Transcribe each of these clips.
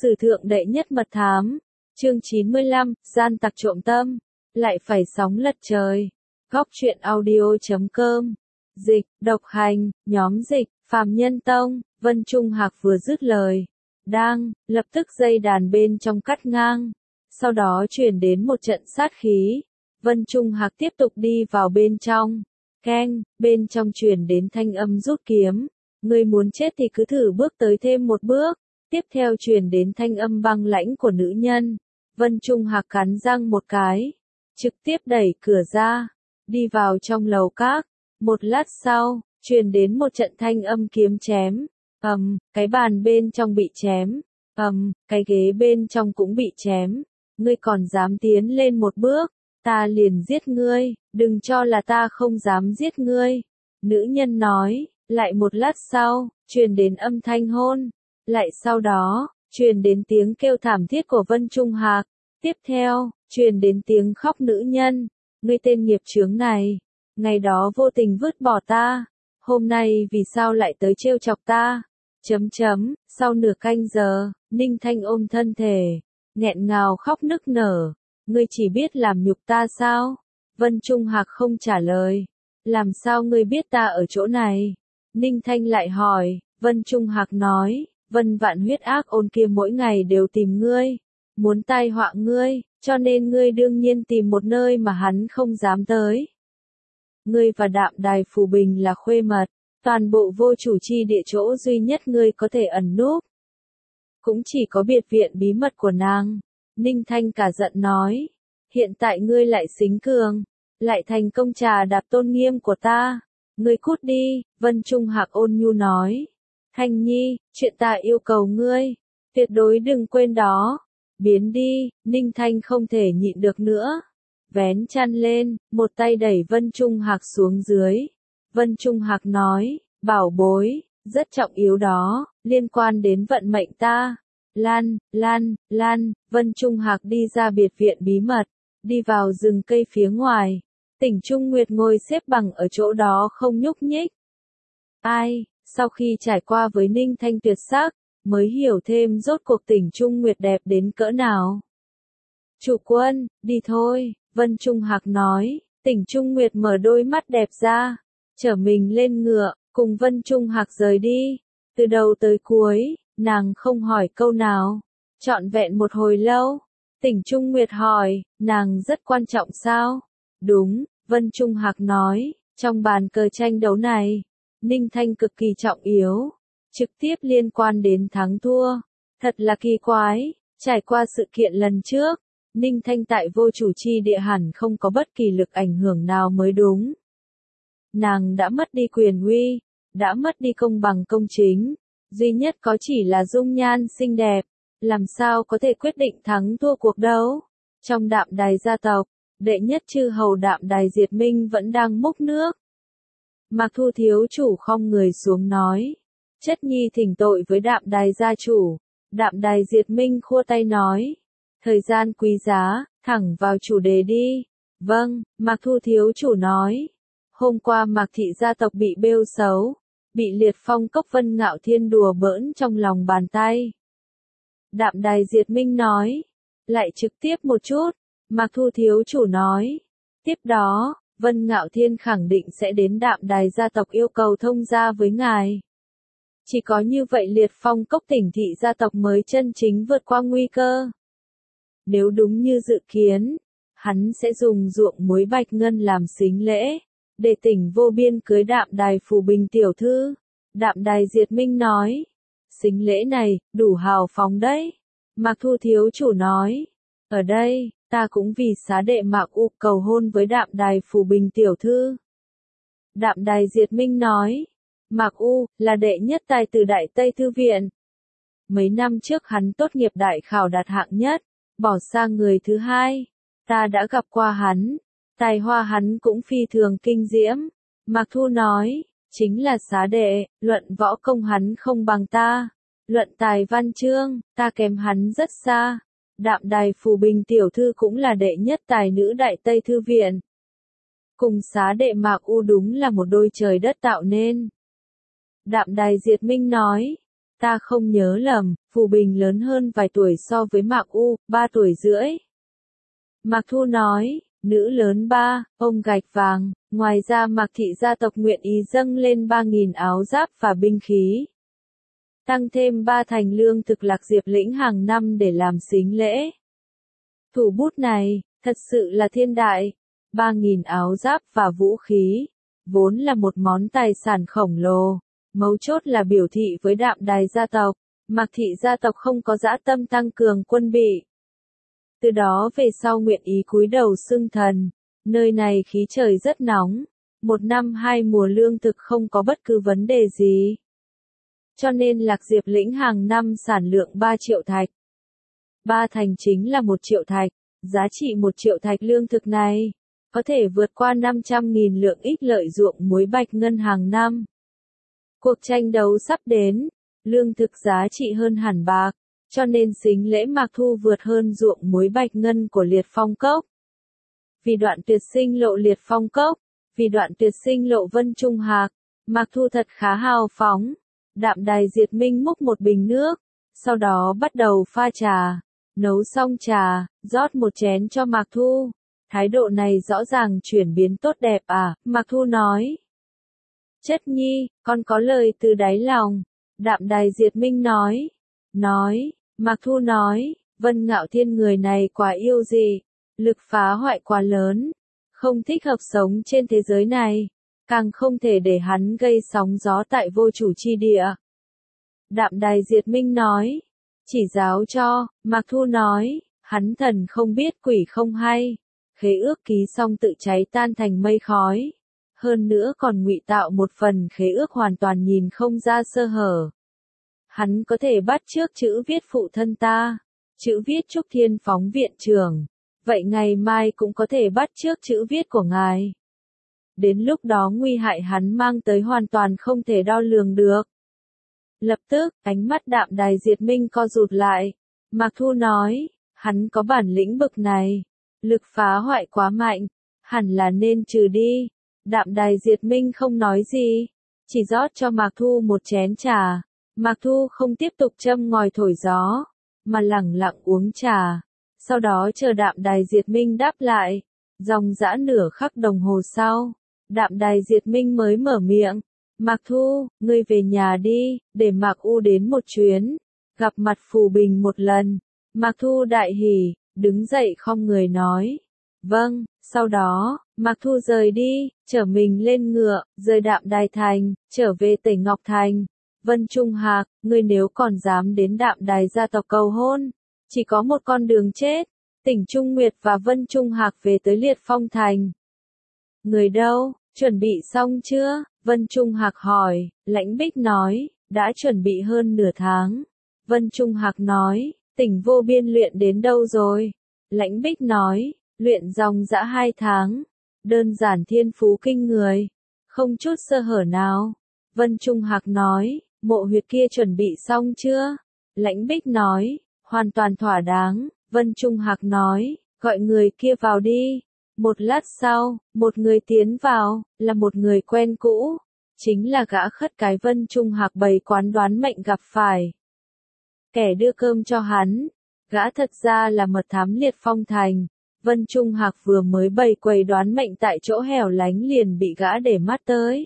Sử thượng đệ nhất mật thám. Chương 95, gian tặc trộm tâm. Lại phải sóng lật trời. Góc truyện audio.com. Dịch, độc hành, nhóm dịch, Phàm Nhân Tông. Vân Trung Hạc vừa dứt lời. Lập tức dây đàn bên trong cắt ngang. Sau đó truyền đến một trận sát khí. Vân Trung Hạc tiếp tục đi vào bên trong. Bên trong truyền đến thanh âm rút kiếm. Ngươi muốn chết thì cứ thử bước tới thêm một bước. Tiếp theo truyền đến thanh âm băng lãnh của nữ nhân. Vân Trung Hạc cắn răng một cái. Trực tiếp đẩy cửa ra. Đi vào trong lầu các. Một lát sau, truyền đến một trận thanh âm kiếm chém. Cái bàn bên trong bị chém. Cái ghế bên trong cũng bị chém. Ngươi còn dám tiến lên một bước, ta liền giết ngươi, đừng cho là ta không dám giết ngươi. Nữ nhân nói, lại một lát sau, truyền đến âm thanh hôn. Lại sau đó, truyền đến tiếng kêu thảm thiết của Vân Trung Hạc. Tiếp theo, truyền đến tiếng khóc nữ nhân. Ngươi tên nghiệp chướng này, ngày đó vô tình vứt bỏ ta. Hôm nay vì sao lại tới trêu chọc ta? Sau nửa canh giờ, Ninh Thanh ôm thân thể, nghẹn ngào khóc nức nở. Ngươi chỉ biết làm nhục ta sao? Vân Trung Hạc không trả lời. Làm sao ngươi biết ta ở chỗ này? Ninh Thanh lại hỏi. Vân Trung Hạc nói, Vân Vạn huyết ác ôn kia mỗi ngày đều tìm ngươi, muốn tai họa ngươi, cho nên ngươi đương nhiên tìm một nơi mà hắn không dám tới. Ngươi và Đạm Đài Phù Bình là khuê mật, toàn bộ vô chủ chi địa chỗ duy nhất ngươi có thể ẩn núp. Cũng chỉ có biệt viện bí mật của nàng. Ninh Thanh cả giận nói, hiện tại ngươi lại xính cường, lại thành công trà đạp tôn nghiêm của ta. Ngươi cút đi, Vân Trung Hạc ôn nhu nói. Thanh Nhi, chuyện ta yêu cầu ngươi, tuyệt đối đừng quên đó. Biến đi, Ninh Thanh không thể nhịn được nữa. Vén chăn lên, một tay đẩy Vân Trung Hạc xuống dưới. Vân Trung Hạc nói, bảo bối, rất trọng yếu đó, liên quan đến vận mệnh ta. Lan, Vân Trung Hạc đi ra biệt viện bí mật, đi vào rừng cây phía ngoài. Tỉnh Trung Nguyệt ngồi xếp bằng ở chỗ đó không nhúc nhích. Sau khi trải qua với Ninh Thanh tuyệt sắc, mới hiểu thêm rốt cuộc Tỉnh Trung Nguyệt đẹp đến cỡ nào. Chủ quân, đi thôi, Vân Trung Hạc nói. Tỉnh Trung Nguyệt mở đôi mắt đẹp ra, chở mình lên ngựa, cùng Vân Trung Hạc rời đi. Từ đầu tới cuối, nàng không hỏi câu nào. Trọn vẹn một hồi lâu, Tỉnh Trung Nguyệt hỏi, nàng rất quan trọng sao? Đúng, Vân Trung Hạc nói, trong bàn cờ tranh đấu này, Ninh Thanh cực kỳ trọng yếu, trực tiếp liên quan đến thắng thua. Thật là kỳ quái, trải qua sự kiện lần trước, Ninh Thanh tại vô chủ chi địa hẳn không có bất kỳ lực ảnh hưởng nào mới đúng. Nàng đã mất đi quyền uy, đã mất đi công bằng công chính, duy nhất có chỉ là dung nhan xinh đẹp, làm sao có thể quyết định thắng thua cuộc đấu. Trong Đạm Đài gia tộc, đệ nhất chư hầu Đạm Đài Diệt Minh vẫn đang múc nước. Mạc Thu thiếu chủ khom người xuống nói, chất nhi thỉnh tội với Đạm Đài gia chủ. Đạm Đài Diệt Minh khua tay nói, thời gian quý giá, thẳng vào chủ đề đi. Vâng, Mạc Thu thiếu chủ nói, hôm qua Mạc thị gia tộc bị bêu xấu, bị Liệt Phong Cốc Vân Ngạo Thiên đùa bỡn trong lòng bàn tay. Đạm Đài Diệt Minh nói, lại trực tiếp một chút. Mạc Thu thiếu chủ nói, tiếp đó, Vân Ngạo Thiên khẳng định sẽ đến Đạm Đài gia tộc yêu cầu thông gia với ngài. Chỉ có như vậy Liệt Phong Cốc Tỉnh thị gia tộc mới chân chính vượt qua nguy cơ. Nếu đúng như dự kiến, hắn sẽ dùng ruộng muối bạch ngân làm sính lễ, để Tỉnh Vô Biên cưới Đạm Đài Phù Bình tiểu thư. Đạm Đài Diệt Minh nói, sính lễ này, đủ hào phóng đấy. Mạc Thu thiếu chủ nói, ở đây, ta cũng vì xá đệ Mạc U cầu hôn với Đạm Đài Phù Bình tiểu thư. Đạm Đài Diệt Minh nói, Mạc U, là đệ nhất tài từ Đại Tây Thư Viện. Mấy năm trước hắn tốt nghiệp đại khảo đạt hạng nhất, bỏ sang người thứ hai. Ta đã gặp qua hắn, tài hoa hắn cũng phi thường kinh diễm. Mạc Thu nói, chính là xá đệ, luận võ công hắn không bằng ta. Luận tài văn chương, ta kém hắn rất xa. Đạm Đài Phù Bình tiểu thư cũng là đệ nhất tài nữ Đại Tây Thư Viện. Cùng xá đệ Mạc U đúng là một đôi trời đất tạo nên. Đạm Đài Diệt Minh nói, Ta không nhớ lầm, Phù Bình lớn hơn vài tuổi so với Mạc U, 3 tuổi rưỡi. Mạc Thu nói, nữ lớn 3, ông gạch vàng, ngoài ra Mạc thị gia tộc nguyện ý dâng lên 3.000 áo giáp và binh khí. Tăng thêm 3 thành lương thực Lạc Diệp lĩnh hàng năm để làm sính lễ. Thủ bút này, thật sự là thiên đại. 3.000 áo giáp và vũ khí, vốn là một món tài sản khổng lồ. Mấu chốt là biểu thị với Đạm Đài gia tộc, Mạc thị gia tộc không có dã tâm tăng cường quân bị. Từ đó về sau nguyện ý cúi đầu xưng thần, nơi này khí trời rất nóng, 1 năm 2 mùa lương thực không có bất cứ vấn đề gì. Cho nên Lạc Diệp lĩnh hàng năm sản lượng 3 triệu thạch. 3 thành chính là 1 triệu thạch, giá trị 1 triệu thạch lương thực này, có thể vượt qua 500.000 lượng ích lợi ruộng muối bạch ngân hàng năm. Cuộc tranh đấu sắp đến, lương thực giá trị hơn hẳn bạc, cho nên sính lễ Mạc Thu vượt hơn ruộng muối bạch ngân của Liệt Phong Cốc. Vì đoạn tuyệt sinh lộ Liệt Phong Cốc, vì đoạn tuyệt sinh lộ Vân Trung Hạc, Mạc Thu thật khá hào phóng. Đạm Đài Diệt Minh múc một bình nước, sau đó bắt đầu pha trà, nấu xong trà, rót một chén cho Mạc Thu. Thái độ này rõ ràng chuyển biến tốt đẹp à, Mạc Thu nói. Chất nhi, con có lời từ đáy lòng. Đạm Đài Diệt Minh nói. Mạc Thu nói, Vân Ngạo Thiên người này quá yêu dị, lực phá hoại quá lớn, không thích hợp sống trên thế giới này, càng không thể để hắn gây sóng gió tại vô chủ chi địa. Đạm Đài Diệt Minh nói, chỉ giáo cho, Mạc Thu nói, hắn thần không biết quỷ không hay, khế ước ký xong tự cháy tan thành mây khói. Hơn nữa còn ngụy tạo một phần khế ước hoàn toàn nhìn không ra sơ hở. Hắn có thể bắt chước chữ viết phụ thân ta, chữ viết Trúc Thiên Phóng viện trưởng, vậy ngày mai cũng có thể bắt chước chữ viết của ngài. Đến lúc đó nguy hại hắn mang tới hoàn toàn không thể đo lường được. Lập tức, ánh mắt Đạm Đài Diệt Minh co rụt lại. Mạc Thu nói, hắn có bản lĩnh bực này, lực phá hoại quá mạnh, hẳn là nên trừ đi. Đạm Đài Diệt Minh không nói gì, chỉ rót cho Mạc Thu một chén trà. Mạc Thu không tiếp tục châm ngòi thổi gió, mà lẳng lặng uống trà. Sau đó chờ Đạm Đài Diệt Minh đáp lại. Dòng dã nửa khắc đồng hồ sau, Đạm Đài Diệt Minh mới mở miệng. Mạc Thu, ngươi về nhà đi, để Mạc U đến một chuyến, gặp mặt Phù Bình một lần. Mạc Thu đại hỉ, đứng dậy khom người nói. Vâng, sau đó, Mạc Thu rời đi, chở mình lên ngựa, rời Đạm Đài Thành, trở về Tẩy Ngọc Thành. Vân Trung Hạc, ngươi nếu còn dám đến Đạm Đài gia tộc cầu hôn, chỉ có một con đường chết. Tỉnh Trung Nguyệt và Vân Trung Hạc về tới Liệt Phong Thành. Người đâu, chuẩn bị xong chưa? Vân Trung Hạc hỏi. Lãnh Bích nói, đã chuẩn bị hơn nửa tháng. Vân Trung Hạc nói, Tỉnh Vô Biên luyện đến đâu rồi? Lãnh Bích nói, luyện dòng dã 2 tháng. Đơn giản thiên phú kinh người, không chút sơ hở nào. Vân Trung Hạc nói, mộ huyệt kia chuẩn bị xong chưa? Lãnh Bích nói, hoàn toàn thỏa đáng. Vân Trung Hạc nói, gọi người kia vào đi. Một lát sau, một người tiến vào, là một người quen cũ. Chính là gã khất cái Vân Trung Hạc bày quán đoán mệnh gặp phải. Kẻ đưa cơm cho hắn, gã thật ra là mật thám Liệt Phong Thành. Vân Trung Hạc vừa mới bày quầy đoán mệnh tại chỗ hẻo lánh liền bị gã để mắt tới.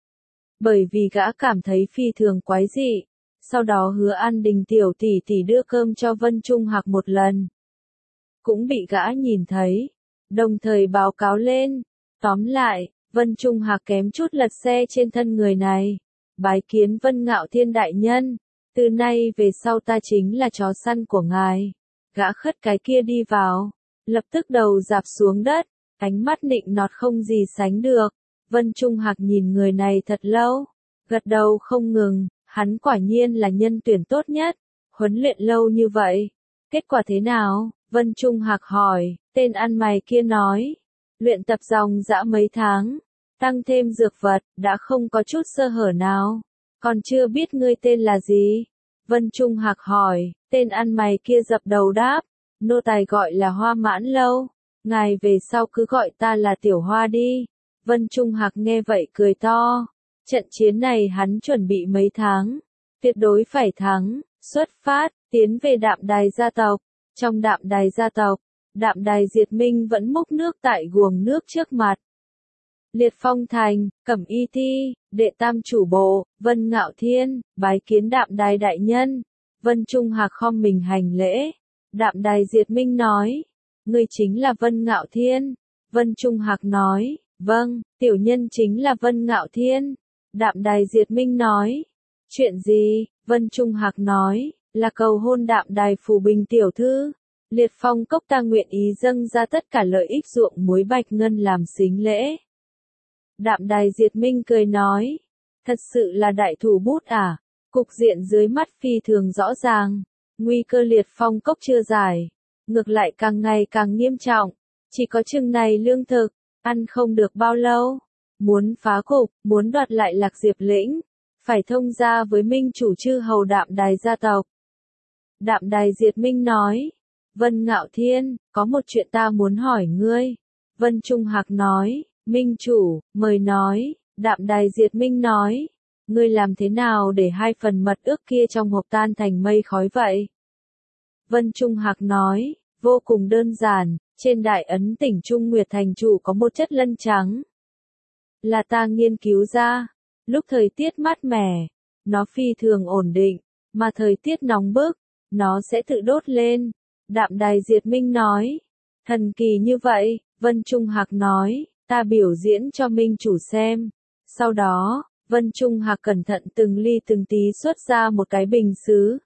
Bởi vì gã cảm thấy phi thường quái dị. Sau đó hứa An Đình tiểu tỷ tỷ đưa cơm cho Vân Trung Hạc một lần. Cũng bị gã nhìn thấy, đồng thời báo cáo lên. Tóm lại, Vân Trung Hạc kém chút lật xe trên thân người này. Bái kiến Vân Ngạo Thiên đại nhân, từ nay về sau ta chính là chó săn của ngài. Gã khất cái kia đi vào, lập tức đầu dạp xuống đất, ánh mắt nịnh nọt không gì sánh được. Vân Trung Hạc nhìn người này thật lâu, gật đầu không ngừng, hắn quả nhiên là nhân tuyển tốt nhất, huấn luyện lâu như vậy. Kết quả thế nào? Vân Trung Hạc hỏi, tên ăn mày kia nói, luyện tập dòng dã mấy tháng, tăng thêm dược vật, đã không có chút sơ hở nào. Còn chưa biết ngươi tên là gì? Vân Trung Hạc hỏi, tên ăn mày kia dập đầu đáp, nô tài gọi là Hoa Mãn Lâu, ngài về sau cứ gọi ta là Tiểu Hoa đi. Vân Trung Hạc nghe vậy cười to, trận chiến này hắn chuẩn bị mấy tháng, tuyệt đối phải thắng, xuất phát, tiến về Đạm Đài gia tộc. Trong Đạm Đài gia tộc, Đạm Đài Diệt Minh vẫn múc nước tại guồng nước trước mặt. Liệt Phong Thành, Cẩm Y Thi, đệ tam chủ bộ, Vân Ngạo Thiên, bái kiến Đạm Đài đại nhân. Vân Trung Hạc khom mình hành lễ. Đạm Đài Diệt Minh nói, ngươi chính là Vân Ngạo Thiên. Vân Trung Hạc nói, vâng, tiểu nhân chính là Vân Ngạo Thiên. Đạm Đài Diệt Minh nói, chuyện gì? Vân Trung Hạc nói, là cầu hôn Đạm Đài Phủ Bình tiểu thư. Liệt Phong Cốc ta nguyện ý dâng ra tất cả lợi ích ruộng muối bạch ngân làm sính lễ. Đạm Đài Diệt Minh cười nói, thật sự là đại thủ bút à? Cục diện dưới mắt phi thường rõ ràng, nguy cơ Liệt Phong Cốc chưa giải, ngược lại càng ngày càng nghiêm trọng, chỉ có chừng này lương thực, ăn không được bao lâu. Muốn phá cục, muốn đoạt lại Lạc Diệp lĩnh, phải thông gia với minh chủ chư hầu Đạm Đài gia tộc. Đạm Đài Diệt Minh nói, Vân Ngạo Thiên, có một chuyện ta muốn hỏi ngươi. Vân Trung Hạc nói, minh chủ, mời nói. Đạm Đài Diệt Minh nói, ngươi làm thế nào để 2 phần mật ước kia trong hộp tan thành mây khói vậy? Vân Trung Hạc nói, vô cùng đơn giản, trên đại ấn tỉnh Trung Nguyệt Thành chủ có một chất lân trắng. Là ta nghiên cứu ra, lúc thời tiết mát mẻ, nó phi thường ổn định, mà thời tiết nóng bức, nó sẽ tự đốt lên. Đạm Đài Diệt Minh nói, thần kỳ như vậy. Vân Trung Hạc nói, ta biểu diễn cho minh chủ xem. Sau đó, Vân Trung Hạc cẩn thận từng ly từng tí xuất ra một cái bình sứ.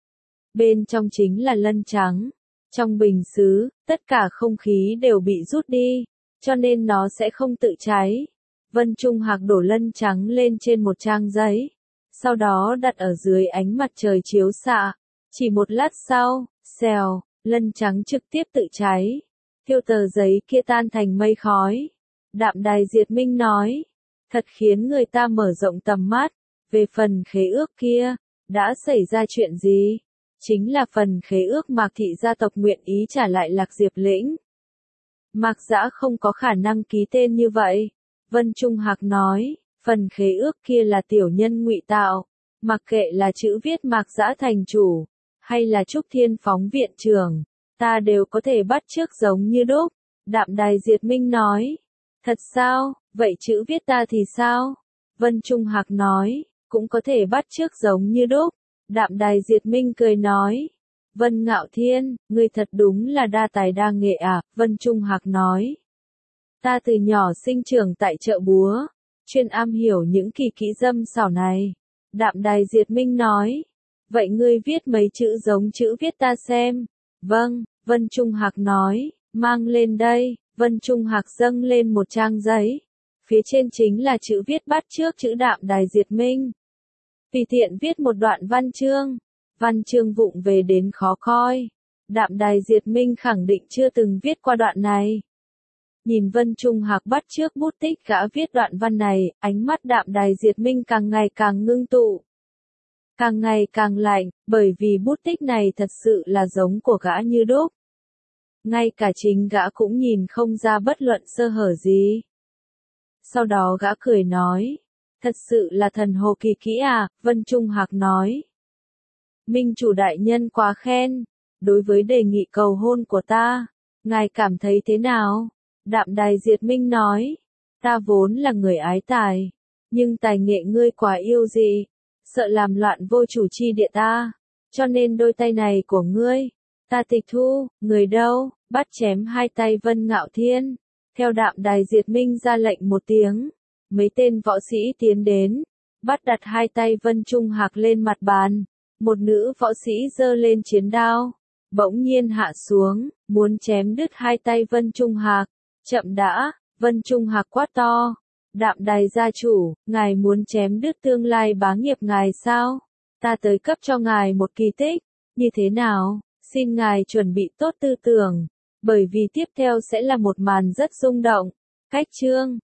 Bên trong chính là lân trắng. Trong bình sứ, tất cả không khí đều bị rút đi, cho nên nó sẽ không tự cháy. Vân Trung Hạc đổ lân trắng lên trên một trang giấy, sau đó đặt ở dưới ánh mặt trời chiếu xạ. Chỉ một lát sau, xèo, lân trắng trực tiếp tự cháy, thiêu tờ giấy kia tan thành mây khói. Đạm Đài Diệt Minh nói, thật khiến người ta mở rộng tầm mắt. Về phần khế ước kia, đã xảy ra chuyện gì? Chính là phần khế ước Mạc thị gia tộc nguyện ý trả lại Lạc Diệp lĩnh. Mạc Dã không có khả năng ký tên như vậy. Vân Trung Hạc nói, phần khế ước kia là tiểu nhân ngụy tạo, mặc kệ là chữ viết Mạc Dã thành chủ, hay là Trúc Thiên Phóng viện trưởng, ta đều có thể bắt chước giống như đúc. Đạm Đài Diệt Minh nói, thật sao, vậy chữ viết ta thì sao? Vân Trung Hạc nói, cũng có thể bắt chước giống như đúc. Đạm Đài Diệt Minh cười nói, Vân Ngạo Thiên, ngươi thật đúng là đa tài đa nghệ à? Vân Trung Hạc nói, ta từ nhỏ sinh trưởng tại chợ búa, chuyên am hiểu những kỳ kỹ dâm xảo này. Đạm Đài Diệt Minh nói, vậy ngươi viết mấy chữ giống chữ viết ta xem. Vâng, Vân Trung Hạc nói, mang lên đây. Vân Trung Hạc dâng lên một trang giấy, phía trên chính là chữ viết bắt chước chữ Đạm Đài Diệt Minh. Tùy tiện viết một đoạn văn chương vụng về đến khó coi. Đạm Đài Diệt Minh khẳng định chưa từng viết qua đoạn này. Nhìn Vân Trung Hạc bắt chước bút tích gã viết đoạn văn này, ánh mắt Đạm Đài Diệt Minh càng ngày càng ngưng tụ, càng ngày càng lạnh, bởi vì bút tích này thật sự là giống của gã như đúc. Ngay cả chính gã cũng nhìn không ra bất luận sơ hở gì. Sau đó gã cười nói, thật sự là thần hồ kỳ kỹ à? Vân Trung Hạc nói, minh chủ đại nhân quá khen. Đối với đề nghị cầu hôn của ta, ngài cảm thấy thế nào? Đạm Đài Diệt Minh nói, ta vốn là người ái tài, nhưng tài nghệ ngươi quá yêu dị, sợ làm loạn vô chủ chi địa ta, cho nên đôi tay này của ngươi, ta tịch thu. Người đâu? Bắt chém 2 tay Vân Ngạo Thiên. Theo Đạm Đài Diệt Minh ra lệnh một tiếng, mấy tên võ sĩ tiến đến, bắt đặt 2 tay Vân Trung Hạc lên mặt bàn. Một nữ võ sĩ giơ lên chiến đao, bỗng nhiên hạ xuống, muốn chém đứt 2 tay Vân Trung Hạc. Chậm đã. Vân Trung Hạc quát to, Đạm Đài gia chủ, ngài muốn chém đứt tương lai bá nghiệp ngài sao? Ta tới cấp cho ngài một kỳ tích, như thế nào? Xin ngài chuẩn bị tốt tư tưởng, bởi vì tiếp theo sẽ là một màn rất rung động. Cách chương